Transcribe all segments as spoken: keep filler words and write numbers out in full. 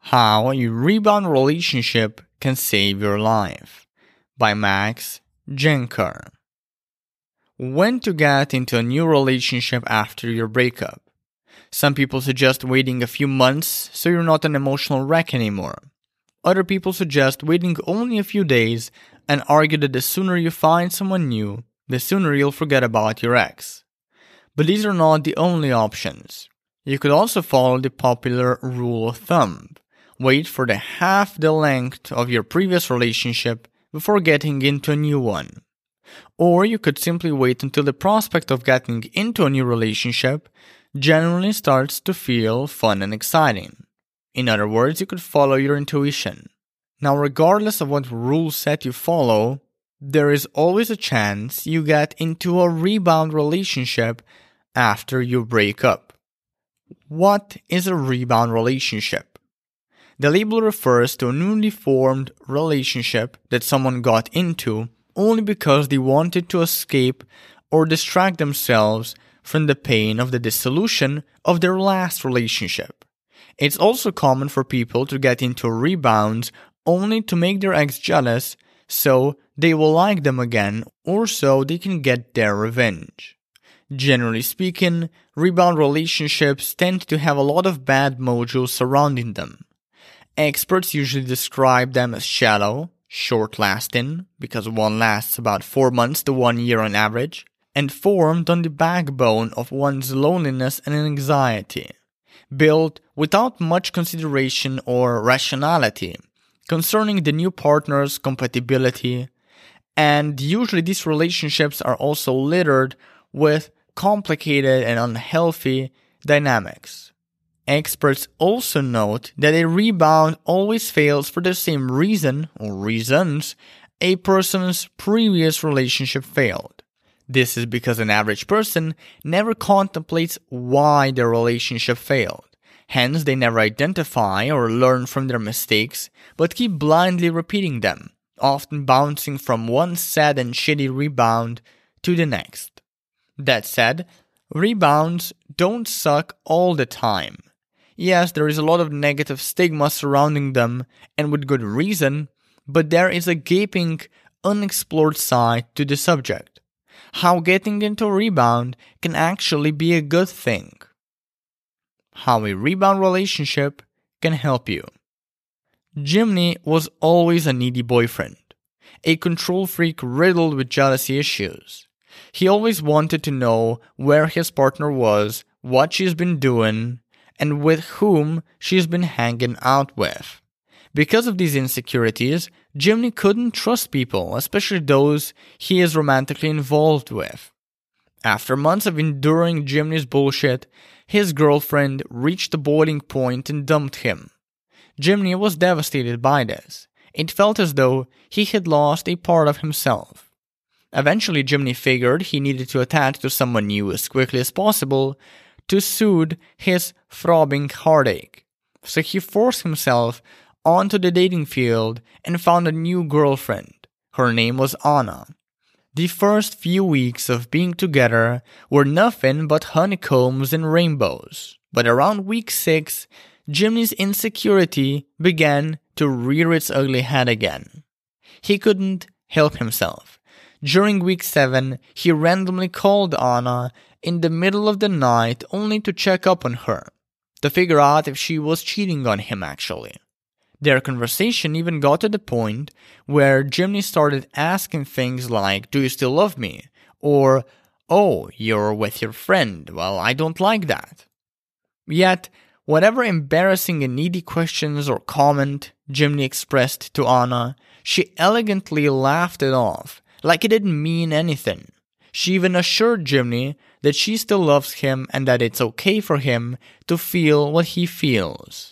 How a Rebound Relationship Can Save Your Life by Max Jenker. When to get into a new relationship after your breakup. Some people suggest waiting a few months so you're not an emotional wreck anymore. Other people suggest waiting only a few days and argue that the sooner you find someone new, the sooner you'll forget about your ex. But these are not the only options. You could also follow the popular rule of thumb. Wait for the half the length of your previous relationship before getting into a new one. Or you could simply wait until the prospect of getting into a new relationship generally starts to feel fun and exciting. In other words, you could follow your intuition. Now, regardless of what rule set you follow, there is always a chance you get into a rebound relationship after you break up. What is a rebound relationship? The label refers to a newly formed relationship that someone got into only because they wanted to escape or distract themselves from the pain of the dissolution of their last relationship. It's also common for people to get into rebounds only to make their ex jealous so they will like them again or so they can get their revenge. Generally speaking, rebound relationships tend to have a lot of bad mojo surrounding them. Experts usually describe them as shallow, short-lasting, because one lasts about four months to one year on average, and formed on the backbone of one's loneliness and anxiety, built without much consideration or rationality concerning the new partner's compatibility, and usually these relationships are also littered with complicated and unhealthy dynamics. Experts also note that a rebound always fails for the same reason or reasons a person's previous relationship failed. This is because an average person never contemplates why their relationship failed. Hence, they never identify or learn from their mistakes, but keep blindly repeating them, often bouncing from one sad and shitty rebound to the next. That said, rebounds don't suck all the time. Yes, there is a lot of negative stigma surrounding them, and with good reason, but there is a gaping, unexplored side to the subject. How getting into a rebound can actually be a good thing. How a rebound relationship can help you. Jimmy was always a needy boyfriend, a control freak riddled with jealousy issues. He always wanted to know where his partner was, what she's been doing, and with whom she's been hanging out with. Because of these insecurities, Jimmy couldn't trust people, especially those he is romantically involved with. After months of enduring Jimmy's bullshit, his girlfriend reached the boiling point and dumped him. Jimmy was devastated by this. It felt as though he had lost a part of himself. Eventually, Jimmy figured he needed to attach to someone new as quickly as possible to soothe his throbbing heartache. So he forced himself onto the dating field and found a new girlfriend. Her name was Anna. The first few weeks of being together were nothing but honeycombs and rainbows. But around week six, Jimmy's insecurity began to rear its ugly head again. He couldn't help himself. During week seven, he randomly called Anna in the middle of the night only to check up on her, to figure out if she was cheating on him actually. Their conversation even got to the point where Jimmy started asking things like, "Do you still love me?" Or, "Oh, you're with your friend. Well, I don't like that." Yet, whatever embarrassing and needy questions or comment Jimmy expressed to Anna, she elegantly laughed it off, like it didn't mean anything. She even assured Jimmy that she still loves him and that it's okay for him to feel what he feels.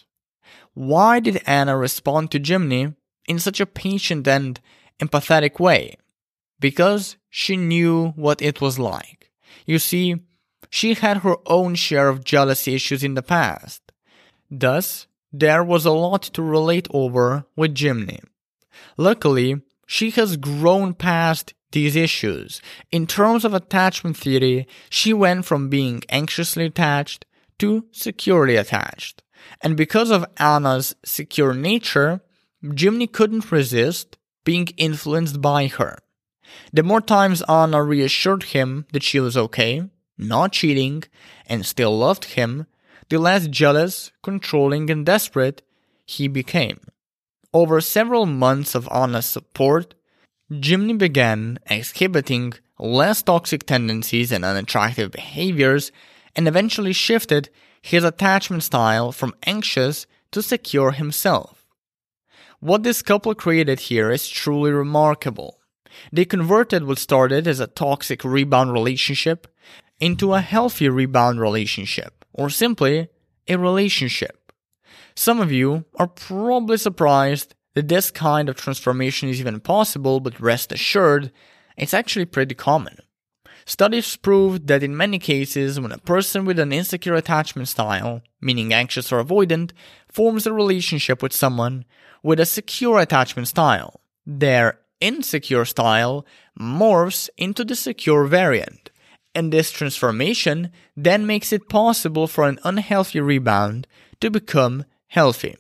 Why did Anna respond to Jimmy in such a patient and empathetic way? Because she knew what it was like. You see, she had her own share of jealousy issues in the past. Thus, there was a lot to relate over with Jimmy. Luckily, she has grown past these issues. In terms of attachment theory, she went from being anxiously attached to securely attached. And because of Anna's secure nature, Jimmy couldn't resist being influenced by her. The more times Anna reassured him that she was okay, not cheating, and still loved him, the less jealous, controlling, and desperate he became. Over several months of Anna's support, Jimmy began exhibiting less toxic tendencies and unattractive behaviors, and eventually shifted his attachment style from anxious to secure himself. What this couple created here is truly remarkable. They converted what started as a toxic rebound relationship into a healthy rebound relationship, or simply a relationship. Some of you are probably surprised that this kind of transformation is even possible, but rest assured, it's actually pretty common. Studies prove that in many cases, when a person with an insecure attachment style, meaning anxious or avoidant, forms a relationship with someone with a secure attachment style, their insecure style morphs into the secure variant, and this transformation then makes it possible for an unhealthy rebound to become healthy.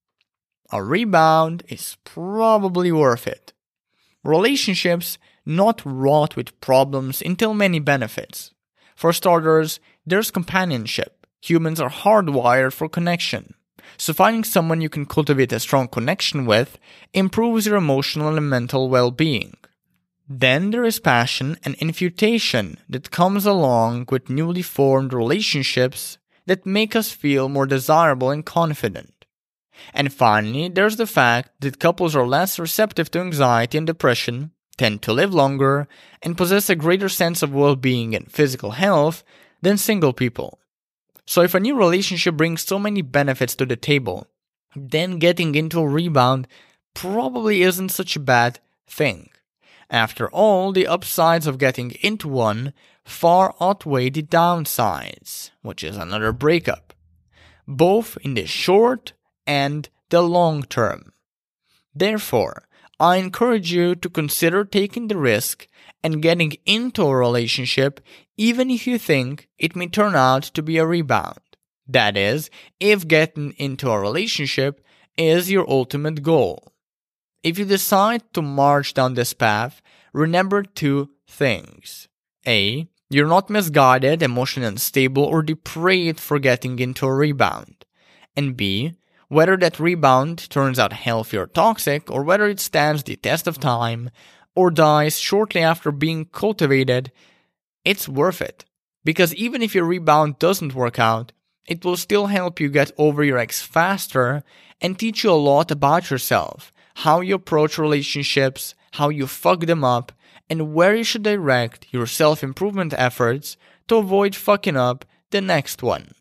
A rebound is probably worth it. Relationships not wrought with problems entail many benefits. For starters, there's companionship. Humans are hardwired for connection. So finding someone you can cultivate a strong connection with improves your emotional and mental well-being. Then there is passion and infatuation that comes along with newly formed relationships that make us feel more desirable and confident. And finally, there's the fact that couples are less receptive to anxiety and depression, tend to live longer, and possess a greater sense of well-being and physical health than single people. So if a new relationship brings so many benefits to the table, then getting into a rebound probably isn't such a bad thing. After all, the upsides of getting into one far outweigh the downsides, which is another breakup, both in the short and the long term. Therefore, I encourage you to consider taking the risk and getting into a relationship even if you think it may turn out to be a rebound. That is, if getting into a relationship is your ultimate goal. If you decide to march down this path, remember two things. A. You're not misguided, emotionally unstable, or depraved for getting into a rebound. And B. Whether that rebound turns out healthy or toxic, or whether it stands the test of time, or dies shortly after being cultivated, it's worth it. Because even if your rebound doesn't work out, it will still help you get over your ex faster and teach you a lot about yourself, how you approach relationships, how you fuck them up, and where you should direct your self-improvement efforts to avoid fucking up the next one.